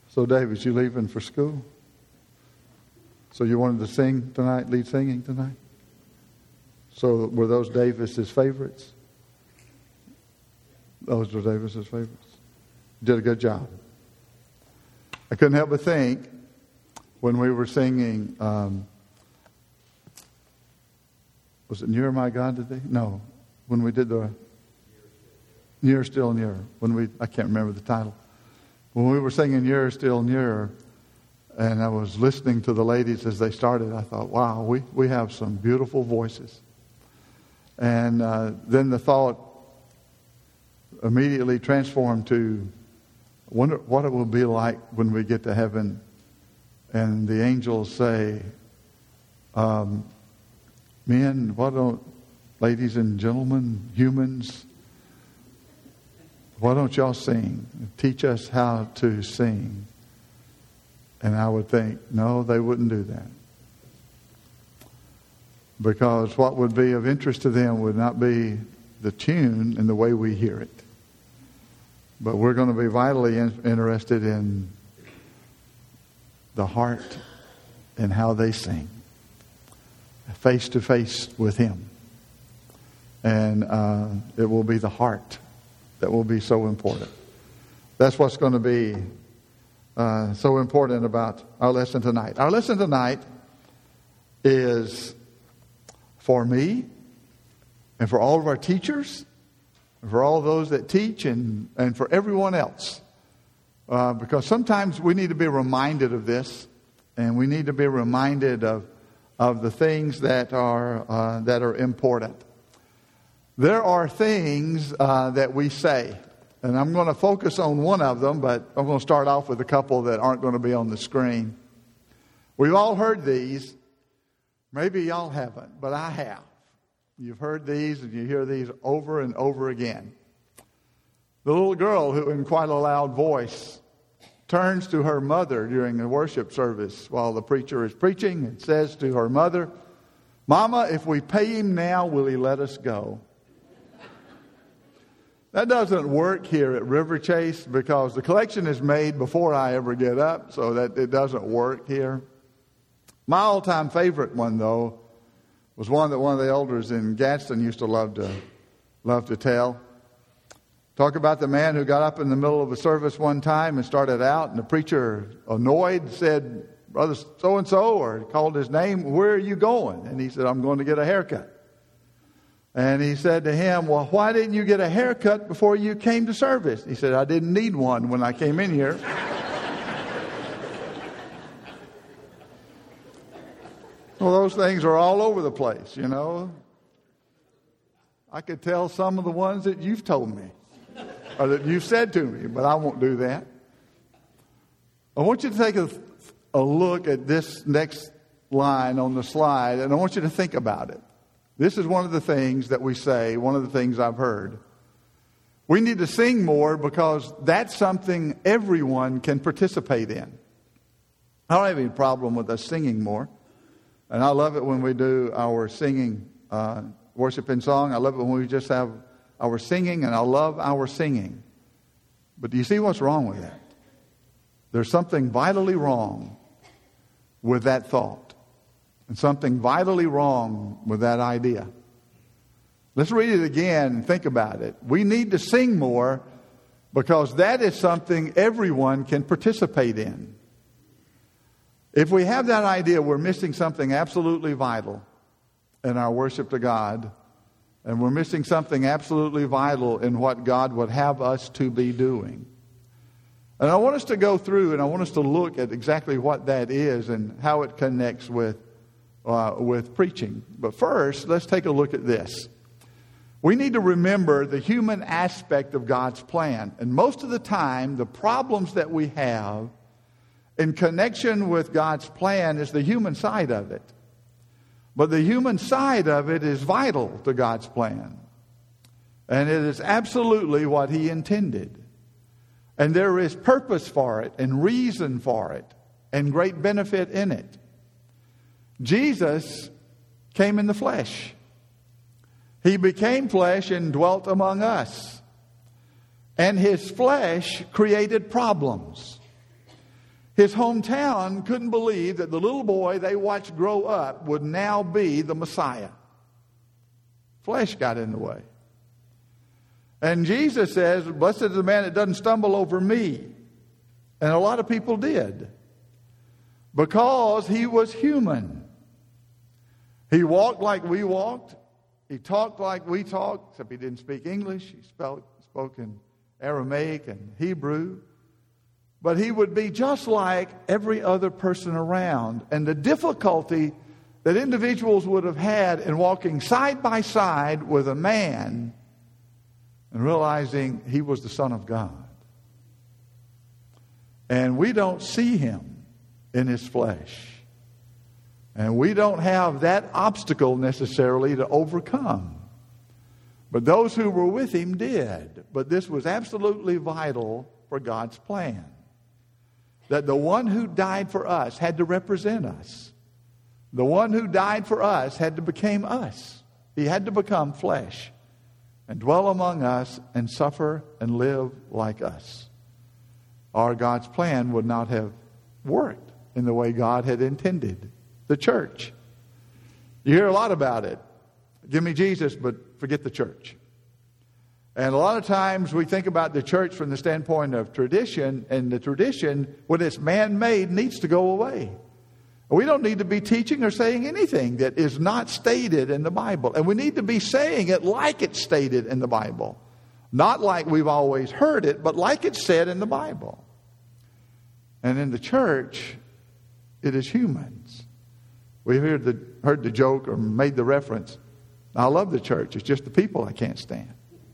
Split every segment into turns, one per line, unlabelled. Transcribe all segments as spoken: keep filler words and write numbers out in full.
So, Davis, you leaving for school? So you wanted to sing tonight, lead singing tonight? So were those Davis's favorites? Those were Davis's favorites. You did a good job. I couldn't help but think when we were singing, um, was it Nearer My God today? No. When we did the Nearer Still Nearer. When we, I can't remember the title. When we were singing Nearer Still Nearer, and I was listening to the ladies as they started, I thought, wow, we, we have some beautiful voices. And uh, then the thought immediately transformed to, I wonder what it will be like when we get to heaven and the angels say, um, men, why don't, ladies and gentlemen, humans, why don't y'all sing? Teach us how to sing. And I would think, no, they wouldn't do that. Because what would be of interest to them would not be the tune and the way we hear it. But we're going to be vitally in, interested in the heart and how they sing. Face to face with Him. And uh, it will be the heart that will be so important. That's what's going to be uh, so important about our lesson tonight. Our lesson tonight is for me and for all of our teachers, and for all those that teach, and, and for everyone else. Uh, because sometimes we need to be reminded of this, and we need to be reminded of of the things that are uh, that are important. There are things uh, that we say, and I'm going to focus on one of them, but I'm going to start off with a couple that aren't going to be on the screen. We've all heard these. Maybe y'all haven't, but I have. You've heard these and you hear these over and over again. The little girl who, in quite a loud voice, turns to her mother during the worship service while the preacher is preaching and says to her mother, "Mama, if we pay him now, will he let us go?" That doesn't work here at River Chase because the collection is made before I ever get up, so that it doesn't work here. My all-time favorite one, though, was one that one of the elders in Gadsden used to love to love to tell. Talk about the man who got up in the middle of a service one time and started out, and the preacher, annoyed, said, "Brother so-and-so," or called his name, "Where are you going?" And he said, "I'm going to get a haircut." And he said to him, "Well, why didn't you get a haircut before you came to service?" He said, "I didn't need one when I came in here." Well, those things are all over the place, you know. I could tell some of the ones that you've told me or that you've said to me, but I won't do that. I want you to take a, a look at this next line on the slide, and I want you to think about it. This is one of the things that we say, one of the things I've heard. We need to sing more because that's something everyone can participate in. I don't have any problem with us singing more. And I love it when we do our singing, uh, worship and song. I love it when we just have our singing, and I love our singing. But do you see what's wrong with that? There's something vitally wrong with that thought. And something vitally wrong with that idea. Let's read it again and think about it. We need to sing more because that is something everyone can participate in. If we have that idea, we're missing something absolutely vital in our worship to God. And we're missing something absolutely vital in what God would have us to be doing. And I want us to go through and I want us to look at exactly what that is and how it connects with, uh, with preaching. But first, let's take a look at this. We need to remember the human aspect of God's plan. And most of the time, the problems that we have in connection with God's plan is the human side of it. But the human side of it is vital to God's plan. And it is absolutely what He intended. And there is purpose for it and reason for it and great benefit in it. Jesus came in the flesh. He became flesh and dwelt among us. And His flesh created problems. His hometown couldn't believe that the little boy they watched grow up would now be the Messiah. Flesh got in the way. And Jesus says, blessed is the man that doesn't stumble over me. And a lot of people did. Because he was human. He walked like we walked. He talked like we talked, except he didn't speak English. He spoke, spoke in Aramaic and Hebrew. But he would be just like every other person around. And the difficulty that individuals would have had in walking side by side with a man and realizing he was the Son of God. And we don't see him in his flesh. And we don't have that obstacle necessarily to overcome. But those who were with him did. But this was absolutely vital for God's plan. That the one who died for us had to represent us. The one who died for us had to become us. He had to become flesh and dwell among us and suffer and live like us. Or God's plan would not have worked in the way God had intended. The church. You hear a lot about it. Give me Jesus, but forget the church. And a lot of times we think about the church from the standpoint of tradition, and the tradition, when it's man-made, needs to go away. We don't need to be teaching or saying anything that is not stated in the Bible. And we need to be saying it like it's stated in the Bible. Not like we've always heard it, but like it's said in the Bible. And in the church, it is humans. We heard the, heard the joke or made the reference. I love the church. It's just the people I can't stand.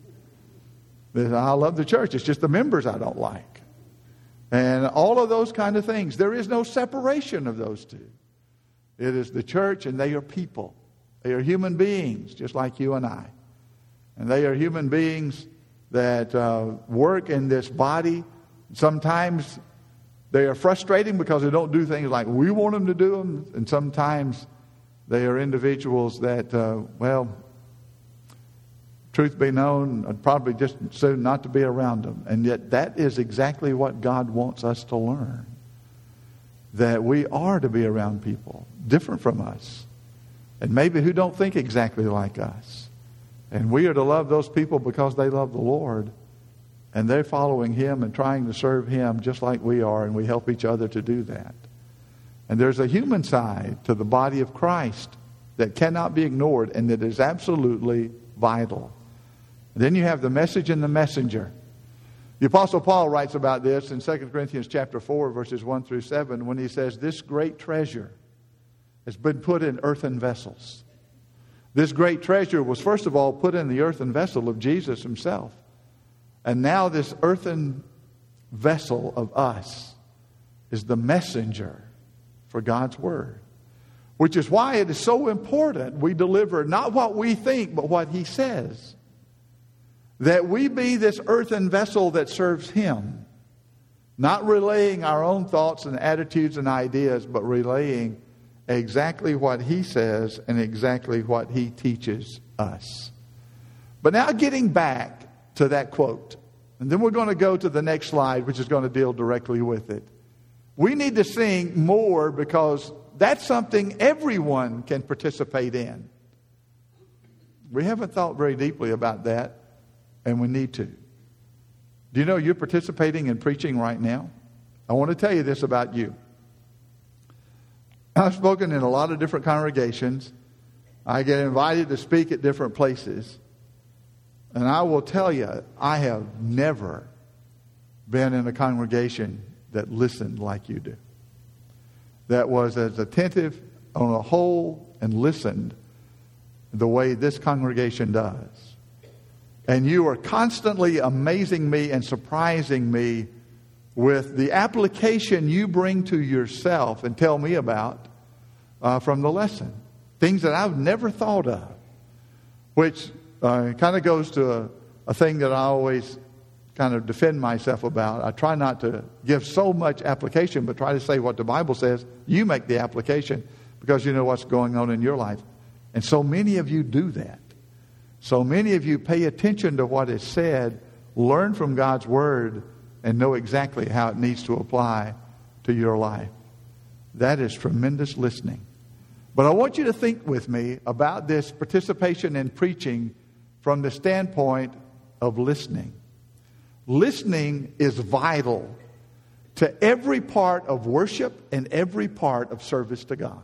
I love the church. It's just the members I don't like. And all of those kind of things. There is no separation of those two. It is the church, and they are people. They are human beings, just like you and I. And they are human beings that uh, work in this body. Sometimes they are frustrating because they don't do things like we want them to do them. And sometimes they are individuals that, uh, well, truth be known, I'd probably just soon not to be around them. And yet that is exactly what God wants us to learn. That we are to be around people different from us. And maybe who don't think exactly like us. And we are to love those people because they love the Lord. And they're following Him and trying to serve Him just like we are. And we help each other to do that. And there's a human side to the body of Christ that cannot be ignored and that is absolutely vital. And then you have the message and the messenger. The Apostle Paul writes about this in Second Corinthians chapter four, verses one through seven, when he says, this great treasure has been put in earthen vessels. This great treasure was first of all put in the earthen vessel of Jesus Himself. And now this earthen vessel of us is the messenger for God's Word. Which is why it is so important we deliver not what we think, but what He says. That we be this earthen vessel that serves Him. Not relaying our own thoughts and attitudes and ideas, but relaying exactly what He says and exactly what He teaches us. But now getting back to that quote. And then we're going to go to the next slide, which is going to deal directly with it. We need to sing more because that's something everyone can participate in. We haven't thought very deeply about that. And we need to. Do you know you're participating in preaching right now? I want to tell you this about you. I've spoken in a lot of different congregations. I get invited to speak at different places. And I will tell you, I have never been in a congregation that listened like you do. That was as attentive on a whole and listened the way this congregation does. And you are constantly amazing me and surprising me with the application you bring to yourself and tell me about uh, from the lesson. Things that I've never thought of. Which uh, kind of goes to a, a thing that I always kind of defend myself about. I try not to give so much application, but try to say what the Bible says. You make the application because you know what's going on in your life. And so many of you do that. So many of you pay attention to what is said, learn from God's Word, and know exactly how it needs to apply to your life. That is tremendous listening. But I want you to think with me about this participation in preaching from the standpoint of listening. Listening is vital to every part of worship and every part of service to God.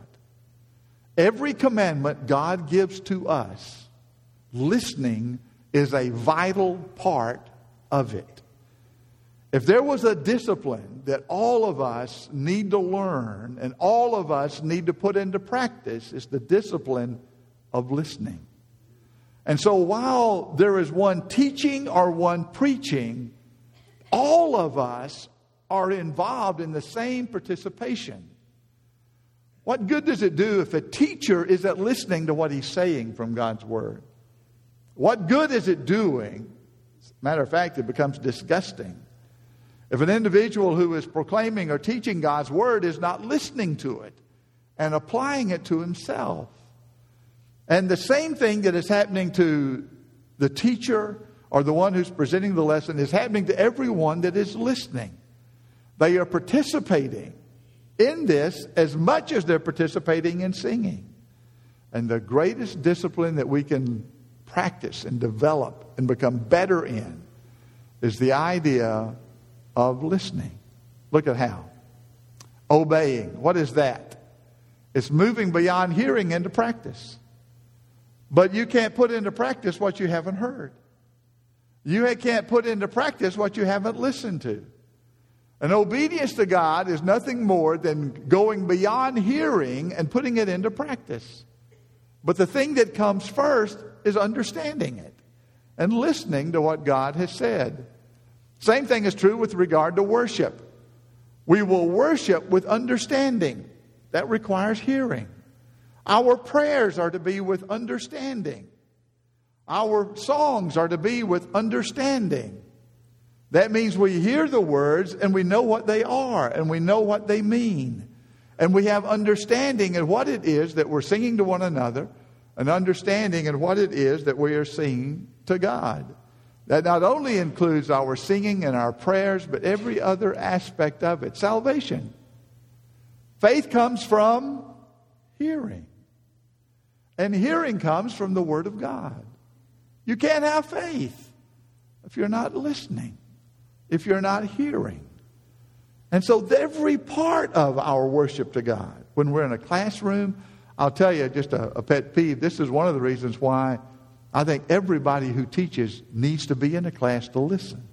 Every commandment God gives to us, listening is a vital part of it. If there was a discipline that all of us need to learn and all of us need to put into practice, it's the discipline of listening. And so while there is one teaching or one preaching, all of us are involved in the same participation. What good does it do if a teacher isn't listening to what he's saying from God's Word? What good is it doing? Matter of fact, it becomes disgusting. If an individual who is proclaiming or teaching God's Word is not listening to it and applying it to himself. And the same thing that is happening to the teacher or the one who's presenting the lesson is happening to everyone that is listening. They are participating in this as much as they're participating in singing. And the greatest discipline that we can practice and develop and become better in is the idea of listening. Look at how. Obeying. What is that? It's moving beyond hearing into practice. But you can't put into practice what you haven't heard. You can't put into practice what you haven't listened to. And obedience to God is nothing more than going beyond hearing and putting it into practice. But the thing that comes first is understanding it and listening to what God has said. Same thing is true with regard to worship. We will worship with understanding. That requires hearing. Our prayers are to be with understanding. Our songs are to be with understanding. That means we hear the words and we know what they are and we know what they mean. And we have understanding in what it is that we're singing to one another, an understanding in what it is that we are singing to God. That not only includes our singing and our prayers, but every other aspect of it. Salvation. Faith comes from hearing. And hearing comes from the Word of God. You can't have faith if you're not listening, if you're not hearing. And so every part of our worship to God, when we're in a classroom, I'll tell you just a, a pet peeve. This is one of the reasons why I think everybody who teaches needs to be in a class to listen.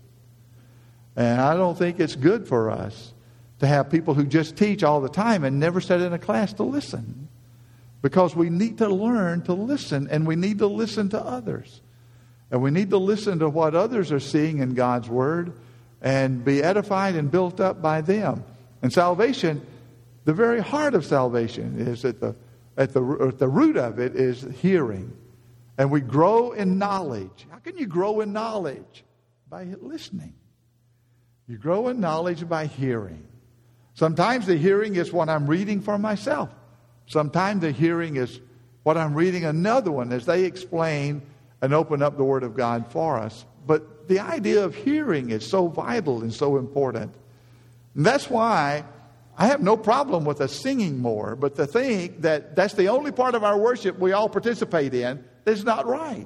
And I don't think it's good for us to have people who just teach all the time and never sit in a class to listen. Because we need to learn to listen, and we need to listen to others. And we need to listen to what others are seeing in God's Word and be edified and built up by them. And salvation, the very heart of salvation is at the, at the, at the root of it is hearing. And we grow in knowledge. How can you grow in knowledge? By listening. You grow in knowledge by hearing. Sometimes the hearing is what I'm reading for myself. Sometimes the hearing is what I'm reading another one as they explain and open up the Word of God for us. But the idea of hearing is so vital and so important. And that's why I have no problem with us singing more. But to think that that's the only part of our worship we all participate in is not right.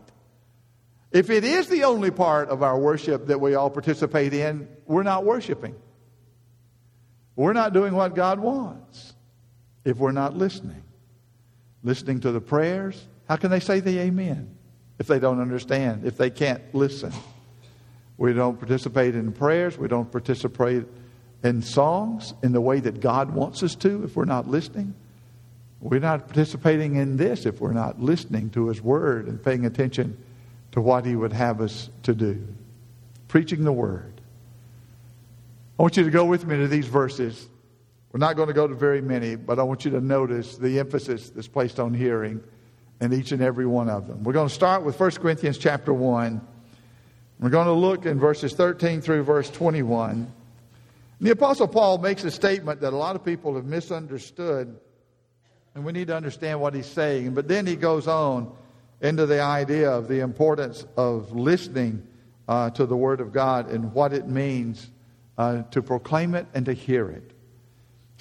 If it is the only part of our worship that we all participate in, we're not worshiping. We're not doing what God wants if we're not listening. Listening to the prayers. How can they say the amen if they don't understand, if they can't listen? We don't participate in prayers. We don't participate in songs in the way that God wants us to if we're not listening. We're not participating in this if we're not listening to His Word and paying attention to what He would have us to do. Preaching the Word. I want you to go with me to these verses. We're not going to go to very many, but I want you to notice the emphasis that's placed on hearing in each and every one of them. We're going to start with First Corinthians chapter one. We're going to look in verses thirteen through verse twenty-one. The Apostle Paul makes a statement that a lot of people have misunderstood, and we need to understand what he's saying. But then he goes on into the idea of the importance of listening uh, to the Word of God and what it means uh, to proclaim it and to hear it.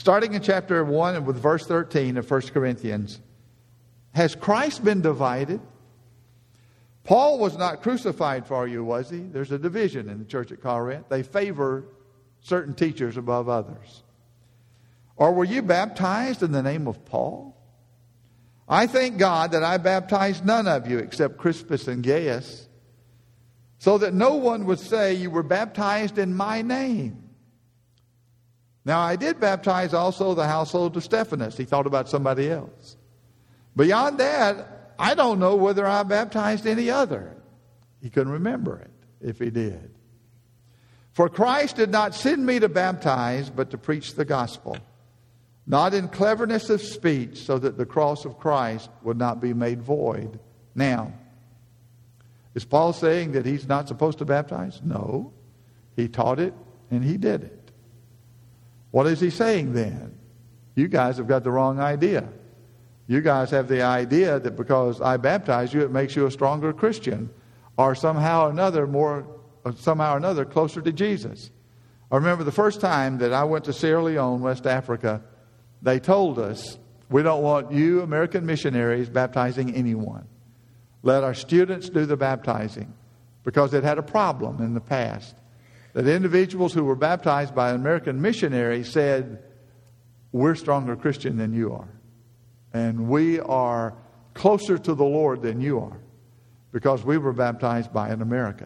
Starting in chapter one with verse thirteen of First Corinthians, has Christ been divided? Paul was not crucified for you, was he? There's a division in the church at Corinth. They favor certain teachers above others. Or were you baptized in the name of Paul? I thank God that I baptized none of you except Crispus and Gaius, so that no one would say you were baptized in my name. Now I did baptize also the household of Stephanas. He thought about somebody else. Beyond that, I don't know whether I baptized any other. He couldn't remember it if he did. For Christ did not send me to baptize, but to preach the gospel, not in cleverness of speech, so that the cross of Christ would not be made void. Now, is Paul saying that he's not supposed to baptize? No. He taught it and he did it. What is he saying then? You guys have got the wrong idea. You guys have the idea that because I baptize you, it makes you a stronger Christian, or somehow or another more, somehow or another closer to Jesus. I remember the first time that I went to Sierra Leone, West Africa, they told us, we don't want you American missionaries baptizing anyone. Let our students do the baptizing, because it had a problem in the past. That individuals who were baptized by an American missionary said, we're stronger Christian than you are. And we are closer to the Lord than you are, because we were baptized by an American.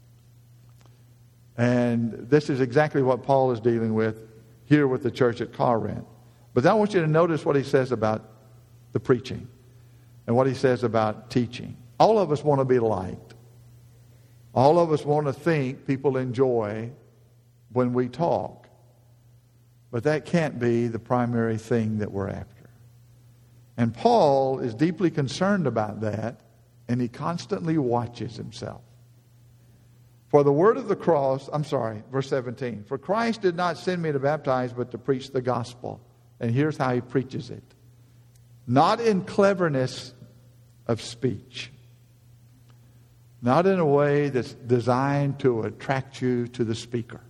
And this is exactly what Paul is dealing with here with the church at Corinth. But I want you to notice what he says about the preaching and what he says about teaching. All of us want to be liked. All of us want to think people enjoy when we talk. But that can't be the primary thing that we're after. And Paul is deeply concerned about that, and he constantly watches himself. For the word of the cross, I'm sorry, verse seventeen. For Christ did not send me to baptize, but to preach the gospel. And here's how he preaches it. Not in cleverness of speech. Not in a way that's designed to attract you to the speaker.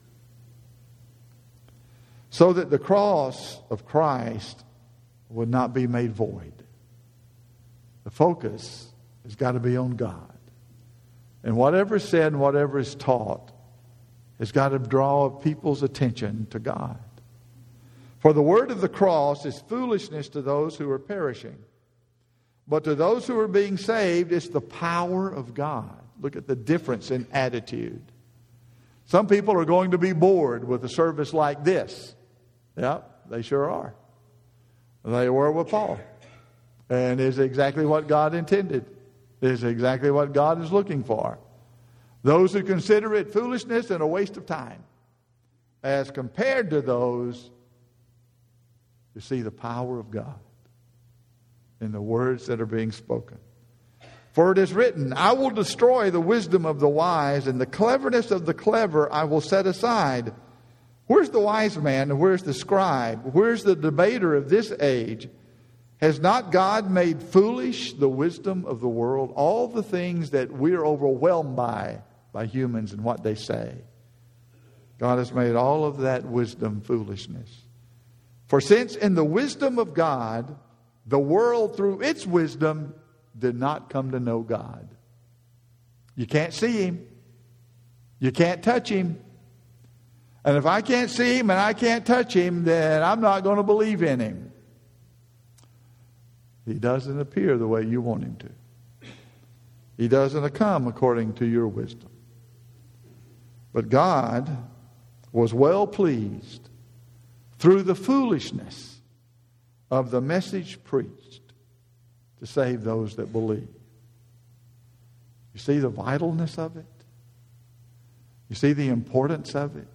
So that the cross of Christ would not be made void. The focus has got to be on God. And whatever is said and whatever is taught has got to draw people's attention to God. For the word of the cross is foolishness to those who are perishing. But to those who are being saved, it's the power of God. Look at the difference in attitude. Some people are going to be bored with a service like this. Yep, they sure are. They were with Paul. And it's exactly what God intended. It's exactly what God is looking for. Those who consider it foolishness and a waste of time, as compared to those who see the power of God in the words that are being spoken. For it is written, I will destroy the wisdom of the wise, and the cleverness of the clever I will set aside. Where's the wise man and where's the scribe? Where's the debater of this age? Has not God made foolish the wisdom of the world? All the things that we're overwhelmed by, by humans and what they say. God has made all of that wisdom foolishness. For since in the wisdom of God, the world through its wisdom did not come to know God. You can't see Him. You can't touch Him. And if I can't see Him and I can't touch Him, then I'm not going to believe in Him. He doesn't appear the way you want Him to. He doesn't come according to your wisdom. But God was well pleased through the foolishness of the message preached to save those that believe. You see the vitalness of it? You see the importance of it?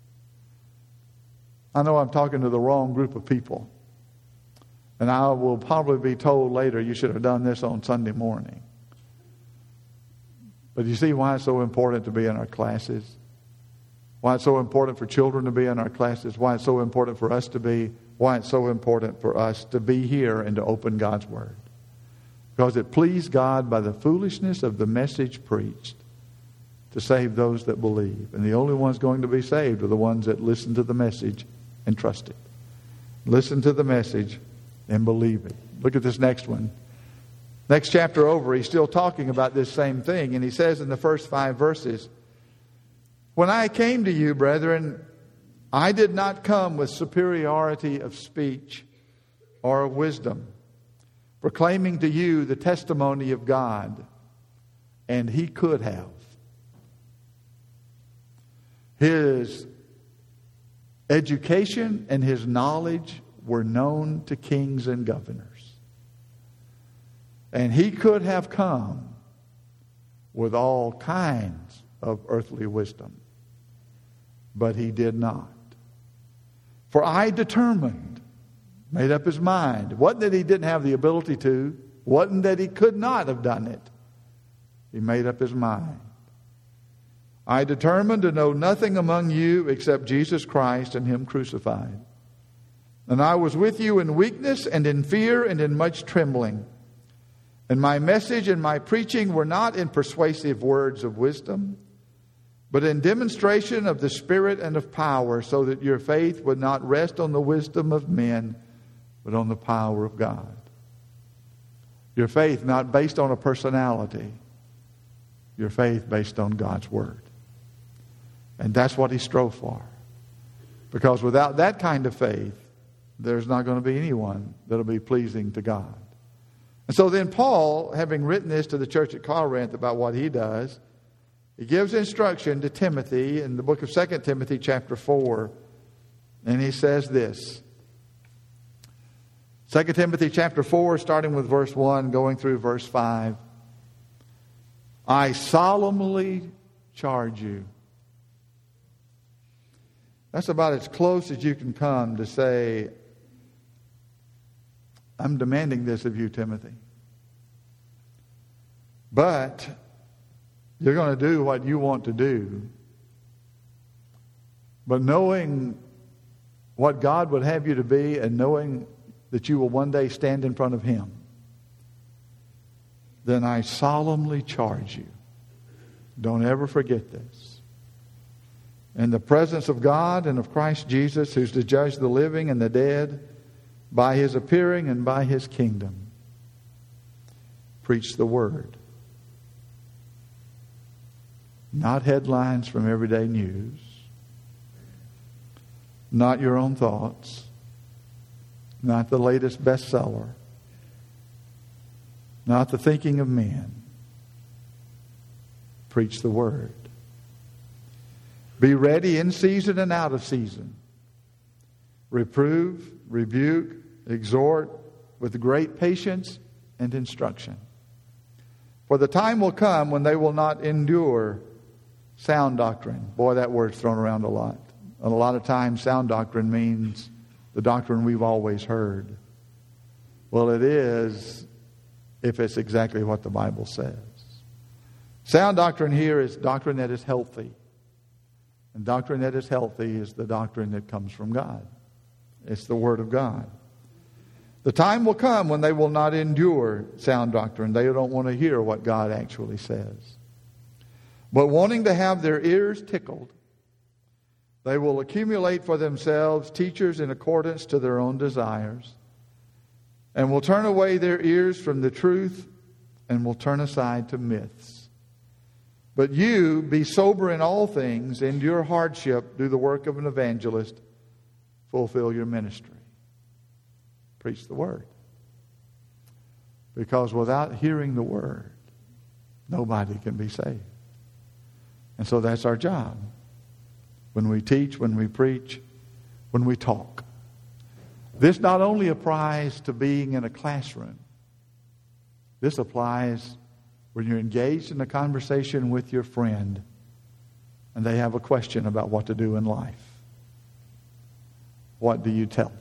I know I'm talking to the wrong group of people. And I will probably be told later, you should have done this on Sunday morning. But you see why it's so important to be in our classes? Why it's so important for children to be in our classes? Why it's so important for us to be? Why it's so important for us to be here and to open God's Word? Because it pleased God by the foolishness of the message preached to save those that believe. And the only ones going to be saved are the ones that listen to the message and trust it. Listen to the message and believe it. Look at this next one. Next chapter over, he's still talking about this same thing. And he says in the first five verses, "When I came to you, brethren, I did not come with superiority of speech or of wisdom, proclaiming to you the testimony of God." And he could have. His education and his knowledge were known to kings and governors. And he could have come with all kinds of earthly wisdom. But he did not. "For I determined," made up his mind. It wasn't that he didn't have the ability to. It wasn't that he could not have done it. He made up his mind. "I determined to know nothing among you except Jesus Christ and him crucified. And I was with you in weakness and in fear and in much trembling. And my message and my preaching were not in persuasive words of wisdom, but in demonstration of the Spirit and of power, so that your faith would not rest on the wisdom of men, but on the power of God." Your faith not based on a personality. Your faith based on God's Word. And that's what he strove for. Because without that kind of faith, there's not going to be anyone that'll be pleasing to God. And so then Paul, having written this to the church at Corinth about what he does, he gives instruction to Timothy in the book of Second Timothy chapter four. And he says this. Second Timothy chapter four, starting with verse one, going through verse five. "I solemnly charge you." That's about as close as you can come to say, "I'm demanding this of you, Timothy. But you're going to do what you want to do. But knowing what God would have you to be and knowing that you will one day stand in front of Him, then I solemnly charge you, don't ever forget this. In the presence of God and of Christ Jesus, who's to judge the living and the dead, by His appearing and by His kingdom, preach the Word. Not headlines from everyday news. Not your own thoughts. Not the latest bestseller. Not the thinking of men. Preach the Word. Be ready in season and out of season. Reprove, rebuke, exhort with great patience and instruction. For the time will come when they will not endure sound doctrine. Boy, that word's thrown around a lot. And a lot of times sound doctrine means the doctrine we've always heard. Well, it is if it's exactly what the Bible says. Sound doctrine here is doctrine that is healthy. And doctrine that is healthy is the doctrine that comes from God. It's the Word of God. The time will come when they will not endure sound doctrine. They don't want to hear what God actually says. But wanting to have their ears tickled, they will accumulate for themselves teachers in accordance to their own desires, and will turn away their ears from the truth and will turn aside to myths. But you, be sober in all things, endure hardship, do the work of an evangelist, fulfill your ministry. Preach the Word. Because without hearing the Word, nobody can be saved. And so that's our job. When we teach, when we preach, when we talk. This not only applies to being in a classroom. This applies when you're engaged in a conversation with your friend and they have a question about what to do in life. What do you tell them?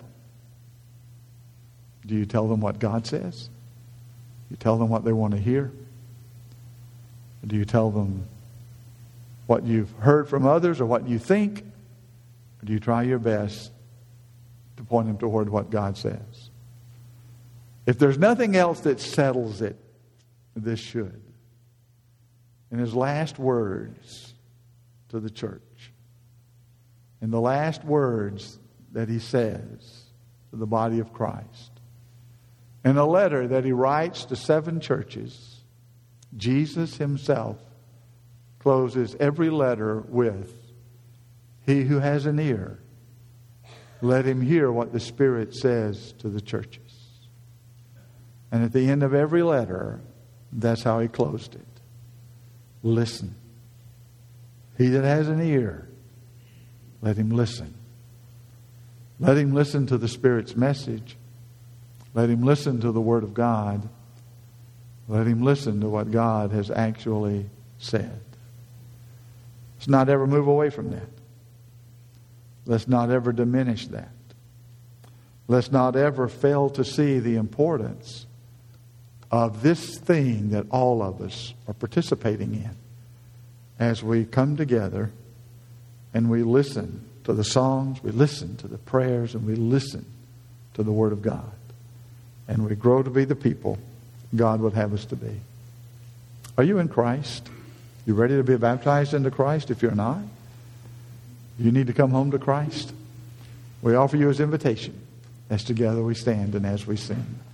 Do you tell them what God says? Do you tell them what they want to hear? Or do you tell them what you've heard from others or what you think? Or do you try your best to point them toward what God says? If there's nothing else that settles it, this should. In His last words to the church, in the last words that He says, to the body of Christ. In a letter that he writes to seven churches, Jesus himself closes every letter with, "He who has an ear, let him hear what the Spirit says to the churches." And at the end of every letter, that's how he closed it. Listen. He that has an ear, let him listen. Let him listen to the Spirit's message. Let him listen to the Word of God. Let him listen to what God has actually said. Let's not ever move away from that. Let's not ever diminish that. Let's not ever fail to see the importance of this thing that all of us are participating in as we come together and we listen to the songs, we listen to the prayers, and we listen to the Word of God. And we grow to be the people God would have us to be. Are you in Christ? You ready to be baptized into Christ? If you're not, you need to come home to Christ. We offer you His invitation as together we stand and as we sing.